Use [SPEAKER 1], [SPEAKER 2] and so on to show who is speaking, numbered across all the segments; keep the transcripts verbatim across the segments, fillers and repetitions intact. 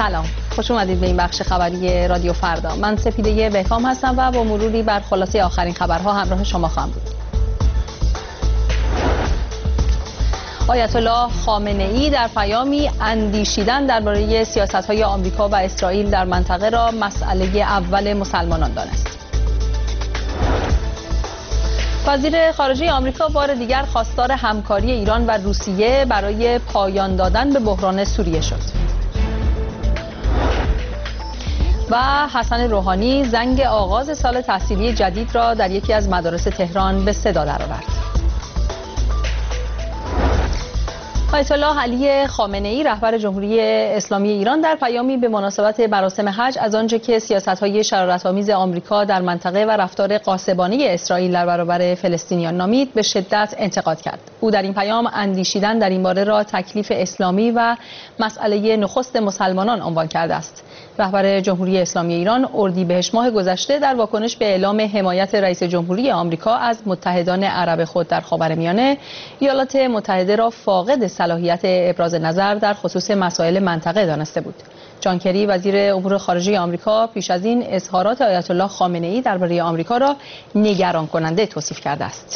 [SPEAKER 1] سلام، خوش اومدید به این بخش خبری رادیو فردا. من سپیده بهکام هستم و با مروری بر خلاصه آخرین خبرها همراه شما خواهم بود. آیت الله خامنه ای در پیامی اندیشیدن درباره سیاست‌های آمریکا و اسرائیل در منطقه را مسئله اول مسلمانان دانست. وزیر خارجه آمریکا بار دیگر خواستار همکاری ایران و روسیه برای پایان دادن به بحران سوریه شد. و حسن روحانی زنگ آغاز سال تحصیلی جدید را در یکی از مدارس تهران به صدا درآورد. آیت الله علی خامنه ای رهبر جمهوری اسلامی ایران در پیامی به مناسبت مراسم حج از آنچه که سیاست‌های شرارت‌آمیز آمریکا در منطقه و رفتار غاصبانه اسرائیل در برابر فلسطینیان نامید، به شدت انتقاد کرد. او در این پیام اندیشیدن در این باره را تکلیف اسلامی و مسئله نخست مسلمانان عنوان کرده است. رهبر جمهوری اسلامی ایران اردیبهشت ماه گذشته در واکنش به اعلام حمایت رئیس جمهوری آمریکا از متحدان عرب خود در خاورمیانه، ایالات متحده را فاقد صلاحیت ابراز نظر در خصوص مسائل منطقه دانسته بود. جان کری وزیر امور خارجه آمریکا پیش از این اظهارات آیت الله خامنه ای درباره آمریکا را نگران کننده توصیف کرده است.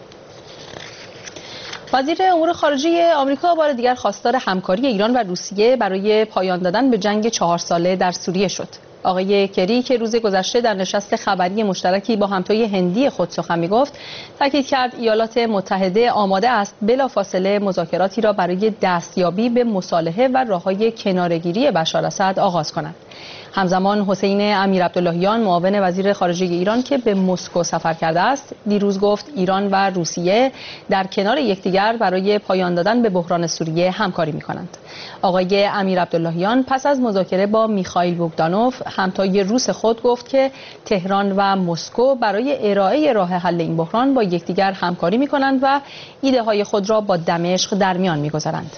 [SPEAKER 1] وزیر امور خارجه آمریکا بار دیگر خواستار همکاری ایران و روسیه برای پایان دادن به جنگ چهار ساله در سوریه شد. آقای کری که روز گذشته در نشست خبری مشترکی با همتای هندی خود سخن می‌گفت، تاکید کرد ایالات متحده آماده است بلافاصله مذاکراتی را برای دستیابی به مصالحه و راه‌های کناره‌گیری بشار اسد آغاز کنند. همزمان حسین امیرعبداللهیان معاون وزیر خارجه ایران که به مسکو سفر کرده است، دیروز گفت ایران و روسیه در کنار یکدیگر برای پایان دادن به بحران سوریه همکاری می‌کنند. آقای امیرعبداللهیان پس از مذاکره با میخائیل بوگدانوف همتای روس خود گفت که تهران و مسکو برای ارائه راه حل این بحران با یکدیگر همکاری می‌کنند و ایده‌های خود را با دمشق در میان می‌گذارند.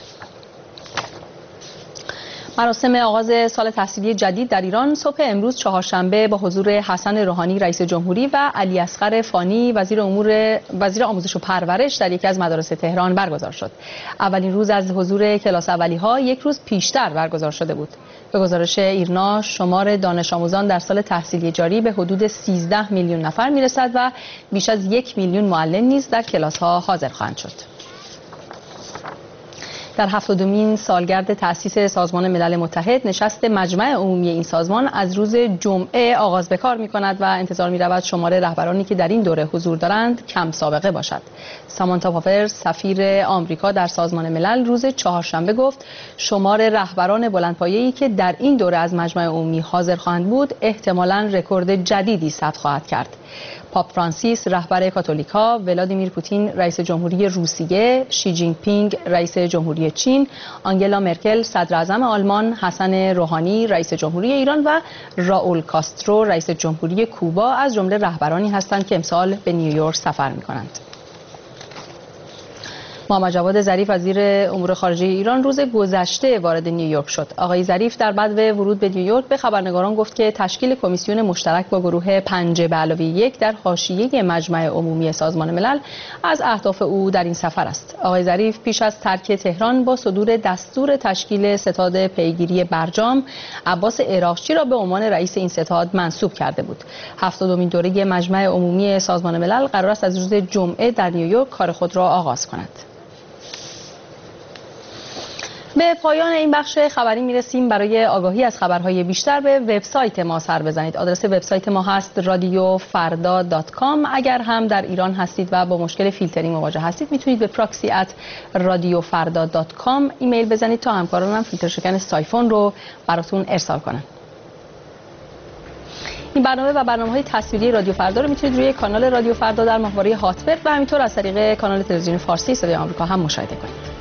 [SPEAKER 1] مراسم آغاز سال تحصیلی جدید در ایران صبح امروز چهارشنبه با حضور حسن روحانی رئیس جمهوری و علی اصغر فانی وزیر امور وزیر آموزش و پرورش در یکی از مدارس تهران برگزار شد. اولین روز از حضور کلاس اولی‌ها یک روز پیشتر برگزار شده بود. به گزارش ایرنا شمار دانش آموزان در سال تحصیلی جاری به حدود سیزده میلیون نفر میرسد و بیش از یک میلیون معلم نیز در کلاس‌ها حاضر خواهند شد. در هفتادمین سالگرد تأسیس سازمان ملل متحد، نشست مجمع عمومی این سازمان از روز جمعه آغاز به کار می‌کند و انتظار می‌رود شمار رهبرانی که در این دوره حضور دارند کم سابقه باشد. سامانتا پاور سفیر آمریکا در سازمان ملل روز چهارشنبه گفت شمار رهبران بلندپایه‌ای که در این دوره از مجمع عمومی حاضر خواهند بود احتمالاً رکورد جدیدی ثبت خواهد کرد. پاپ فرانسیس رهبر کاتولیک‌ها، ولادیمیر پوتین رئیس جمهوری روسیه، شی جین پینگ رئیس جمهوری چین، آنگلا مرکل صدر اعظم آلمان، حسن روحانی رئیس جمهوری ایران و راول کاسترو رئیس جمهوری کوبا از جمله رهبرانی هستند که امسال به نیویورک سفر می‌کنند. محمد جواد ظریف وزیر امور خارجه ایران روز گذشته وارد نیویورک شد. آقای ظریف در بدو ورود به نیویورک به خبرنگاران گفت که تشکیل کمیسیون مشترک با گروه پنج به علاوه یک در حاشیه مجمع عمومی سازمان ملل از اهداف او در این سفر است. آقای ظریف پیش از ترک تهران با صدور دستور تشکیل ستاد پیگیری برجام، عباس عراقچی را به عنوان رئیس این ستاد منصوب کرده بود. هفتادمین دوره مجمع عمومی سازمان ملل قرار است از روز جمعه در نیویورک کار خود را آغاز کند. به پایان این بخش خبری میرسیم. برای آگاهی از خبرهای بیشتر به وبسایت ما سر بزنید. آدرس وبسایت ما هست رادیو فردا دات کام. اگر هم در ایران هستید و با مشکل فیلترینگ مواجه هستید، میتونید به پراکسی ات رادیو فردا دات کام ایمیل بزنید تا همکارانم فیلتر شکن سایفون رو براتون ارسال کنن. این برنامه و برنامه‌های تصویری رادیو فردا رو میتونید روی کانال رادیو فردا در ماهواره هاتبرد و همینطور از طریق کانال تلویزیون فارسی صدای آمریکا هم مشاهده کنید.